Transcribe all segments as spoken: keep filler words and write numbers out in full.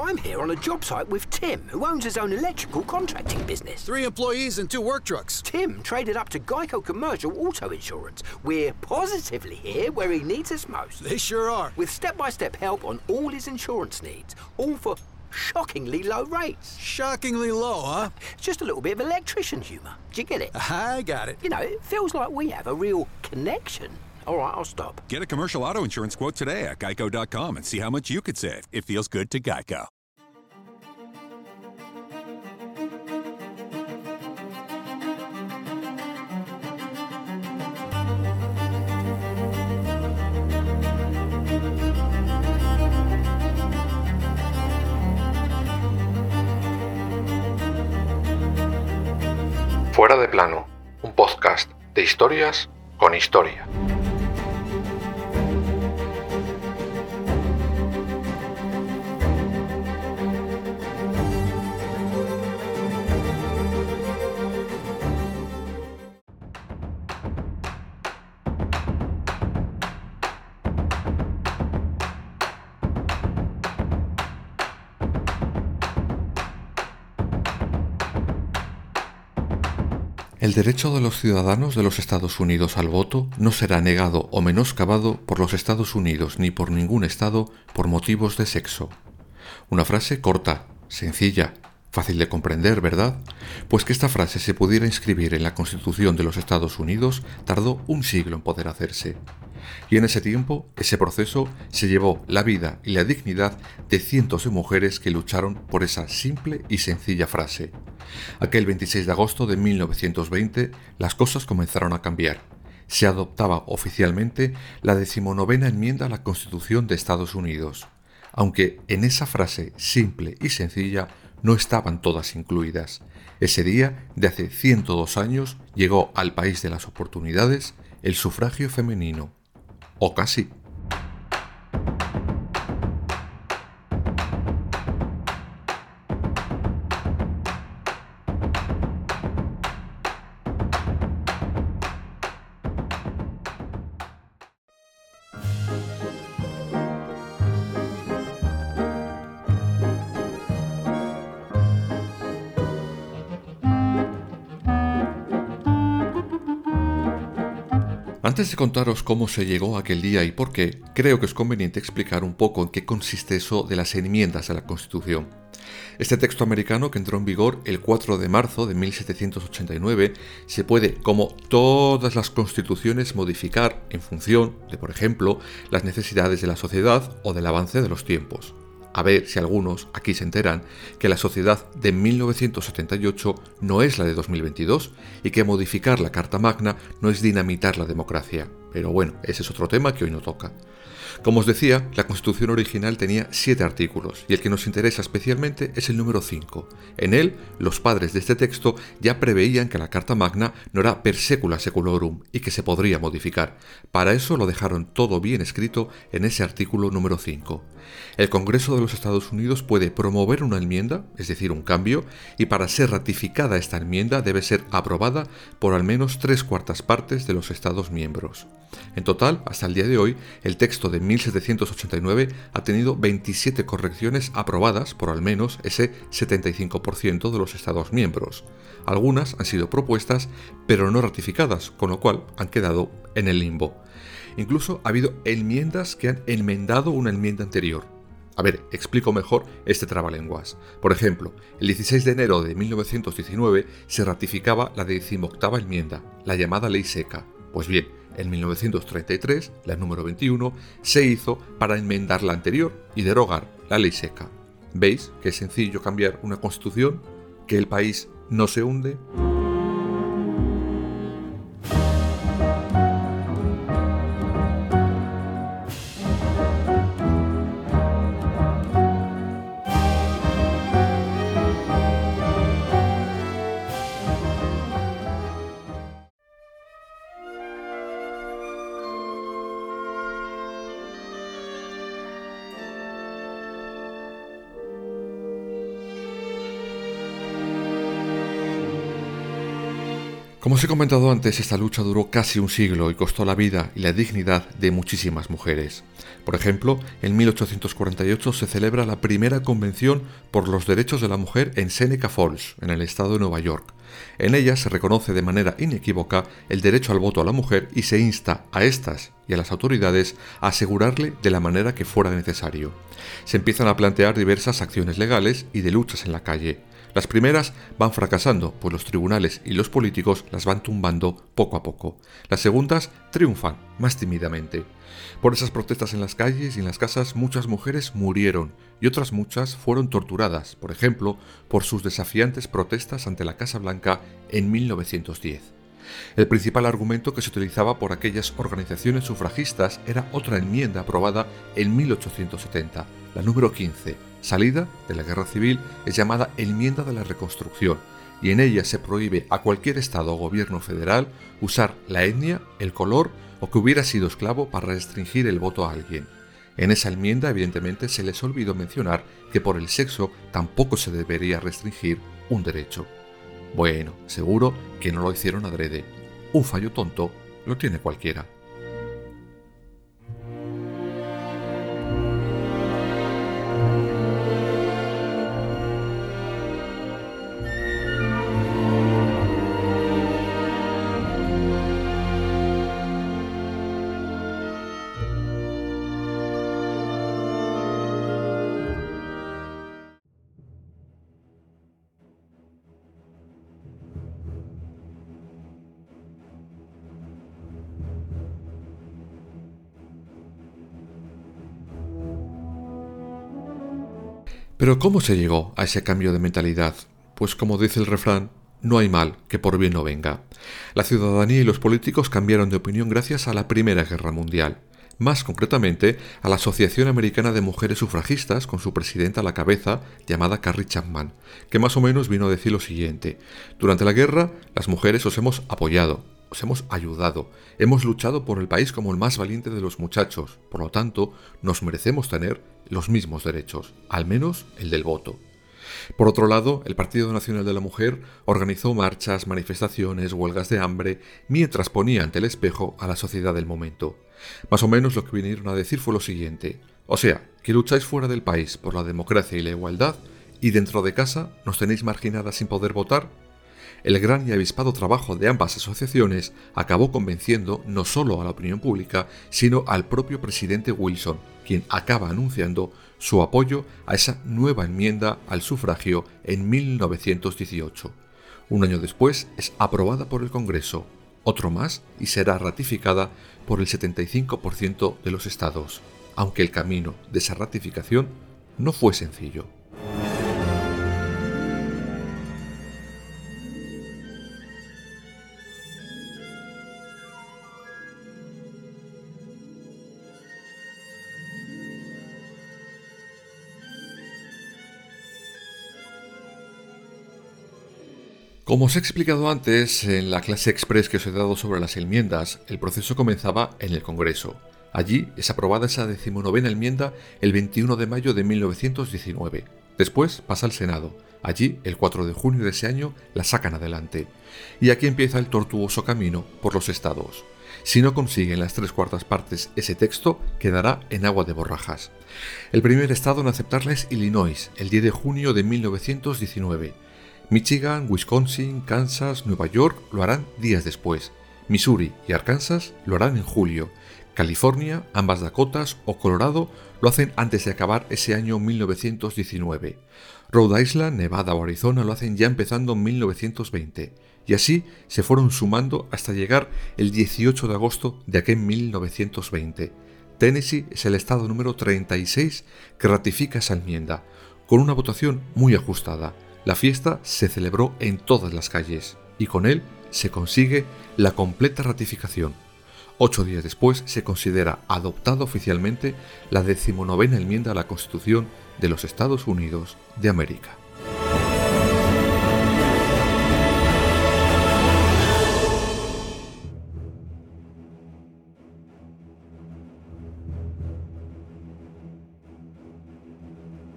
I'm here on a job site with Tim, who owns his own electrical contracting business. Three employees and two work trucks. Tim traded up to Geico Commercial Auto Insurance. We're positively here where he needs us most. They sure are. With step-by-step help on all his insurance needs, all for shockingly low rates. Shockingly low, huh? Just a little bit of electrician humour. Do you get it? I got it. You know, it feels like we have a real connection. All right, I'll stop. Get a commercial auto insurance quote today at geico dot com and see how much you could save. It feels good to Geico. Fuera de plano, un podcast de historias con historia. El derecho de los ciudadanos de los Estados Unidos al voto no será negado o menoscabado por los Estados Unidos ni por ningún Estado por motivos de sexo. Una frase corta, sencilla, fácil de comprender, ¿verdad? Pues que esta frase se pudiera inscribir en la Constitución de los Estados Unidos tardó un siglo en poder hacerse. Y en ese tiempo, ese proceso se llevó la vida y la dignidad de cientos de mujeres que lucharon por esa simple y sencilla frase. Aquel veintiséis de agosto de mil novecientos veinte, las cosas comenzaron a cambiar. Se adoptaba oficialmente la decimonovena enmienda a la Constitución de Estados Unidos, aunque en esa frase simple y sencilla no estaban todas incluidas. Ese día, de hace ciento dos años, llegó al país de las oportunidades el sufragio femenino. O casi. Antes de contaros cómo se llegó a aquel día y por qué, creo que es conveniente explicar un poco en qué consiste eso de las enmiendas a la Constitución. Este texto americano, que entró en vigor el cuatro de marzo de mil setecientos ochenta y nueve, se puede, como todas las constituciones, modificar en función de, por ejemplo, las necesidades de la sociedad o del avance de los tiempos. A ver si algunos aquí se enteran que la sociedad de mil novecientos setenta y ocho no es la de dos mil veintidós y que modificar la Carta Magna no es dinamitar la democracia. Pero bueno, ese es otro tema que hoy no toca. Como os decía, la Constitución original tenía siete artículos y el que nos interesa especialmente es el número cinco. En él, los padres de este texto ya preveían que la Carta Magna no era per secula seculorum y que se podría modificar. Para eso lo dejaron todo bien escrito en ese artículo número cinco. El Congreso de los Estados Unidos puede promover una enmienda, es decir, un cambio, y para ser ratificada esta enmienda debe ser aprobada por al menos tres cuartas partes de los Estados miembros. En total, hasta el día de hoy, el texto de mil setecientos ochenta y nueve ha tenido veintisiete correcciones aprobadas por al menos ese setenta y cinco por ciento de los Estados miembros. Algunas han sido propuestas, pero no ratificadas, con lo cual han quedado en el limbo. Incluso ha habido enmiendas que han enmendado una enmienda anterior. A ver, explico mejor este trabalenguas. Por ejemplo, el dieciséis de enero de mil novecientos diecinueve se ratificaba la decimoctava enmienda, la llamada Ley Seca. Pues bien, en mil novecientos treinta y tres, la número veintiuno, se hizo para enmendar la anterior y derogar la Ley Seca. ¿Veis que es sencillo cambiar una constitución? ¿Que el país no se hunde? Como os he comentado antes, esta lucha duró casi un siglo y costó la vida y la dignidad de muchísimas mujeres. Por ejemplo, en mil ochocientos cuarenta y ocho se celebra la primera convención por los derechos de la mujer en Seneca Falls, en el estado de Nueva York. En ella se reconoce de manera inequívoca el derecho al voto a la mujer y se insta a estas y a las autoridades a asegurarle de la manera que fuera necesario. Se empiezan a plantear diversas acciones legales y de luchas en la calle. Las primeras van fracasando, pues los tribunales y los políticos las van tumbando poco a poco. Las segundas triunfan, más tímidamente. Por esas protestas en las calles y en las casas muchas mujeres murieron y otras muchas fueron torturadas, por ejemplo, por sus desafiantes protestas ante la Casa Blanca en mil novecientos diez. El principal argumento que se utilizaba por aquellas organizaciones sufragistas era otra enmienda aprobada en mil ochocientos setenta, la número quince, salida de la Guerra Civil, es llamada Enmienda de la Reconstrucción, y en ella se prohíbe a cualquier Estado o gobierno federal usar la etnia, el color o que hubiera sido esclavo para restringir el voto a alguien. En esa enmienda, evidentemente, se les olvidó mencionar que por el sexo tampoco se debería restringir un derecho. Bueno, seguro que no lo hicieron adrede. Un fallo tonto lo tiene cualquiera. Pero ¿cómo se llegó a ese cambio de mentalidad? Pues como dice el refrán, no hay mal que por bien no venga. La ciudadanía y los políticos cambiaron de opinión gracias a la Primera Guerra Mundial. Más concretamente, a la Asociación Americana de Mujeres Sufragistas, con su presidenta a la cabeza, llamada Carrie Chapman, que más o menos vino a decir lo siguiente: durante la guerra, las mujeres os hemos apoyado, os hemos ayudado, hemos luchado por el país como el más valiente de los muchachos, por lo tanto, nos merecemos tener los mismos derechos, al menos el del voto. Por otro lado, el Partido Nacional de la Mujer organizó marchas, manifestaciones, huelgas de hambre, mientras ponía ante el espejo a la sociedad del momento. Más o menos lo que vinieron a decir fue lo siguiente: o sea, que lucháis fuera del país por la democracia y la igualdad, y dentro de casa nos tenéis marginadas sin poder votar. El gran y avispado trabajo de ambas asociaciones acabó convenciendo no solo a la opinión pública, sino al propio presidente Wilson, quien acaba anunciando su apoyo a esa nueva enmienda al sufragio en mil novecientos dieciocho. Un año después es aprobada por el Congreso, otro más y será ratificada por el setenta y cinco por ciento de los estados, aunque el camino de esa ratificación no fue sencillo. Como os he explicado antes, en la clase express que os he dado sobre las enmiendas, el proceso comenzaba en el Congreso. Allí es aprobada esa decimonovena enmienda el veintiuno de mayo de mil novecientos diecinueve. Después pasa al Senado. Allí, el cuatro de junio de ese año, la sacan adelante. Y aquí empieza el tortuoso camino por los estados. Si no consiguen las tres cuartas partes ese texto, quedará en agua de borrajas. El primer estado en aceptarla es Illinois, el diez de junio de mil novecientos diecinueve. Michigan, Wisconsin, Kansas, Nueva York lo harán días después. Missouri y Arkansas lo harán en julio. California, ambas Dakotas o Colorado lo hacen antes de acabar ese año mil novecientos diecinueve. Rhode Island, Nevada o Arizona lo hacen ya empezando mil novecientos veinte. Y así se fueron sumando hasta llegar el dieciocho de agosto de aquel mil novecientos veinte. Tennessee es el estado número treinta y seis que ratifica esa enmienda, con una votación muy ajustada. La fiesta se celebró en todas las calles y con él se consigue la completa ratificación. Ocho días después se considera adoptada oficialmente la decimonovena enmienda a la Constitución de los Estados Unidos de América.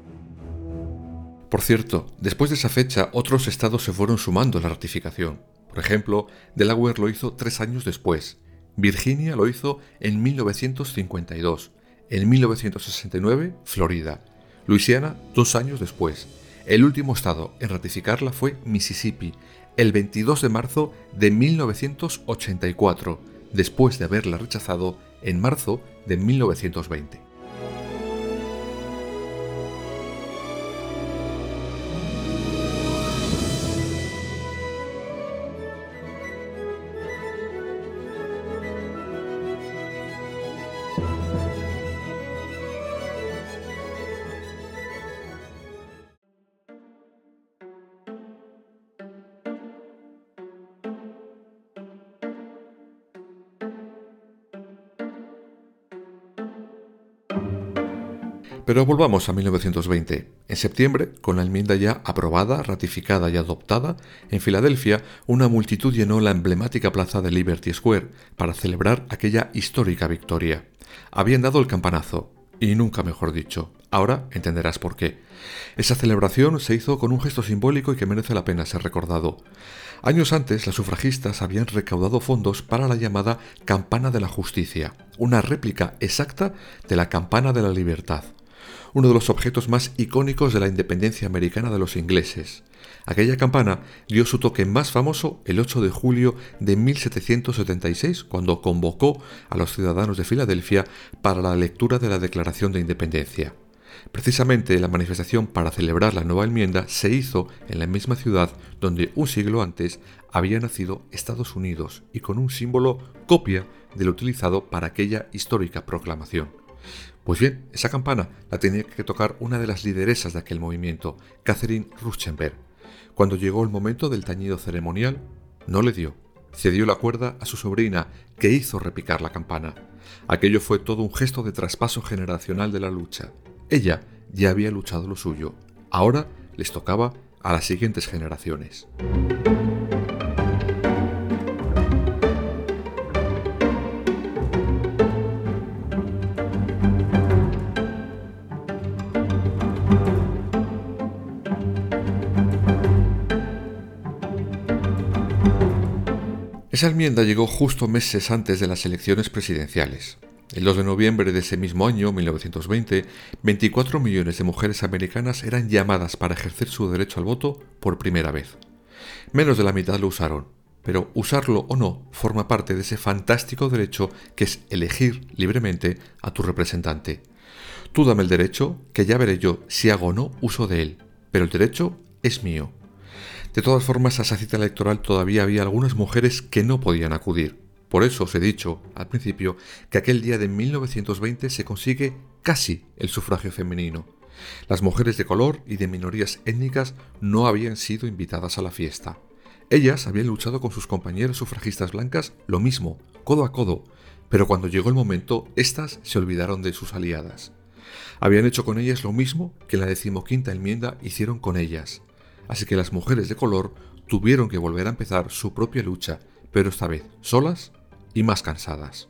Por cierto, después de esa fecha, otros estados se fueron sumando a la ratificación. Por Por ejemplo, Delaware lo hizo tres años después, Virginia lo hizo en mil novecientos cincuenta y dos, en mil novecientos sesenta y nueve, Florida, Luisiana dos años después. El último estado en ratificarla fue Mississippi, el veintidós de marzo de mil novecientos ochenta y cuatro, después de haberla rechazado en marzo de mil novecientos veinte. Pero volvamos a mil novecientos veinte. En septiembre, con la enmienda ya aprobada, ratificada y adoptada, en Filadelfia, una multitud llenó la emblemática plaza de Liberty Square para celebrar aquella histórica victoria. Habían dado el campanazo, y nunca mejor dicho. Ahora entenderás por qué. Esa celebración se hizo con un gesto simbólico y que merece la pena ser recordado. Años antes, las sufragistas habían recaudado fondos para la llamada Campana de la Justicia, una réplica exacta de la Campana de la Libertad, uno de los objetos más icónicos de la independencia americana de los ingleses. Aquella campana dio su toque más famoso el ocho de julio de mil setecientos setenta y seis, cuando convocó a los ciudadanos de Filadelfia para la lectura de la Declaración de Independencia. Precisamente la manifestación para celebrar la nueva enmienda se hizo en la misma ciudad donde un siglo antes había nacido Estados Unidos y con un símbolo copia del utilizado para aquella histórica proclamación. Pues bien, esa campana la tenía que tocar una de las lideresas de aquel movimiento, Catherine Ruschenberg. Cuando llegó el momento del tañido ceremonial, no le dio. Cedió la cuerda a su sobrina, que hizo repicar la campana. Aquello fue todo un gesto de traspaso generacional de la lucha. Ella ya había luchado lo suyo. Ahora les tocaba a las siguientes generaciones. Esa enmienda llegó justo meses antes de las elecciones presidenciales. El dos de noviembre de ese mismo año, mil novecientos veinte, veinticuatro millones de mujeres americanas eran llamadas para ejercer su derecho al voto por primera vez. Menos de la mitad lo usaron, pero usarlo o no forma parte de ese fantástico derecho que es elegir libremente a tu representante. Tú dame el derecho, que ya veré yo si hago o no uso de él, pero el derecho es mío. De todas formas, a esa cita electoral todavía había algunas mujeres que no podían acudir. Por eso os he dicho al principio que aquel día de mil novecientos veinte se consigue casi el sufragio femenino. Las mujeres de color y de minorías étnicas no habían sido invitadas a la fiesta. Ellas habían luchado con sus compañeras sufragistas blancas lo mismo, codo a codo, pero cuando llegó el momento, éstas se olvidaron de sus aliadas. Habían hecho con ellas lo mismo que en la decimoquinta enmienda hicieron con ellas. Así que las mujeres de color tuvieron que volver a empezar su propia lucha, pero esta vez solas y más cansadas.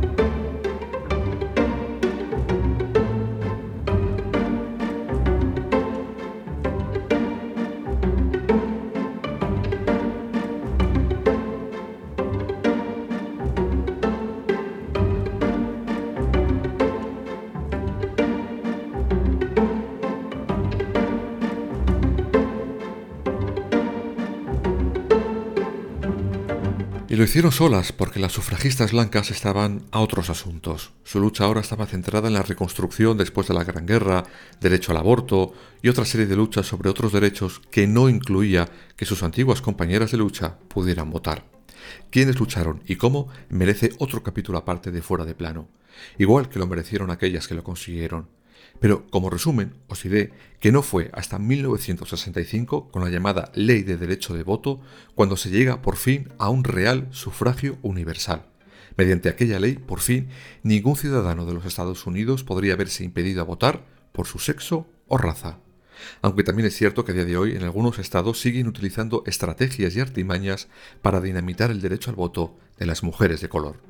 Y lo hicieron solas porque las sufragistas blancas estaban a otros asuntos. Su lucha ahora estaba centrada en la reconstrucción después de la Gran Guerra, derecho al aborto y otra serie de luchas sobre otros derechos que no incluía que sus antiguas compañeras de lucha pudieran votar. Quiénes lucharon y cómo merece otro capítulo aparte de Fuera de Plano, igual que lo merecieron aquellas que lo consiguieron. Pero como resumen os diré que no fue hasta mil novecientos sesenta y cinco, con la llamada Ley de Derecho de Voto, cuando se llega por fin a un real sufragio universal. Mediante aquella ley, por fin, ningún ciudadano de los Estados Unidos podría verse impedido a votar por su sexo o raza. Aunque también es cierto que a día de hoy en algunos estados siguen utilizando estrategias y artimañas para dinamitar el derecho al voto de las mujeres de color.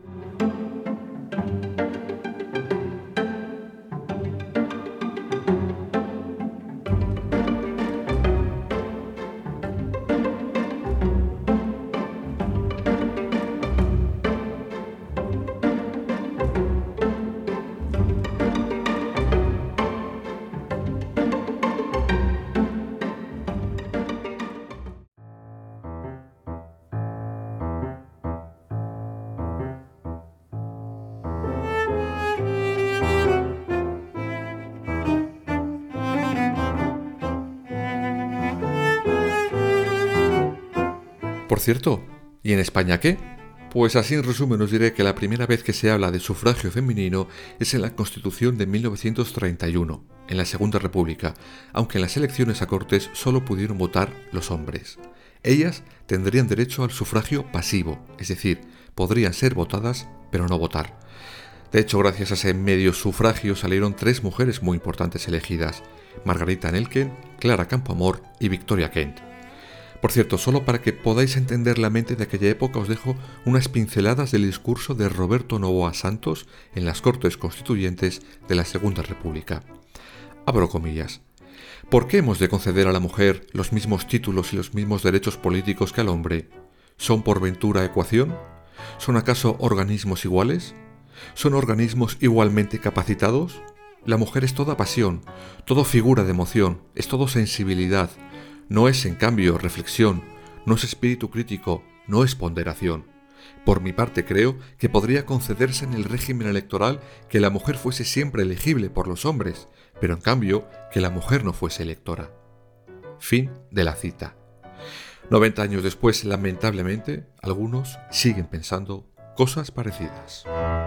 Por cierto, ¿y en España qué? Pues así en resumen os diré que la primera vez que se habla de sufragio femenino es en la Constitución de mil novecientos treinta y uno, en la Segunda República, aunque en las elecciones a Cortes solo pudieron votar los hombres. Ellas tendrían derecho al sufragio pasivo, es decir, podrían ser votadas pero no votar. De hecho, gracias a ese medio sufragio salieron tres mujeres muy importantes elegidas: Margarita Nelken, Clara Campoamor y Victoria Kent. Por cierto, solo para que podáis entender la mente de aquella época os dejo unas pinceladas del discurso de Roberto Novoa Santos en las Cortes Constituyentes de la Segunda República. Abro comillas. ¿Por qué hemos de conceder a la mujer los mismos títulos y los mismos derechos políticos que al hombre? ¿Son por ventura ecuación? ¿Son acaso organismos iguales? ¿Son organismos igualmente capacitados? La mujer es toda pasión, todo figura de emoción, es todo sensibilidad. No es, en cambio, reflexión, no es espíritu crítico, no es ponderación. Por mi parte creo que podría concederse en el régimen electoral que la mujer fuese siempre elegible por los hombres, pero en cambio que la mujer no fuese electora. Fin de la cita. noventa años después, lamentablemente, algunos siguen pensando cosas parecidas.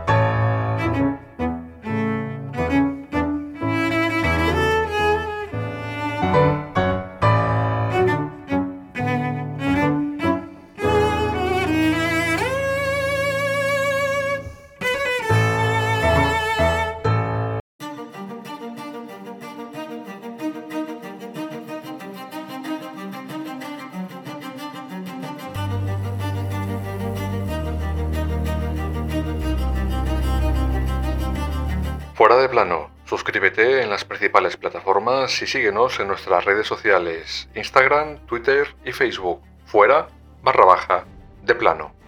Fuera de plano, suscríbete en las principales plataformas y síguenos en nuestras redes sociales, Instagram, Twitter y Facebook. Fuera barra baja de plano.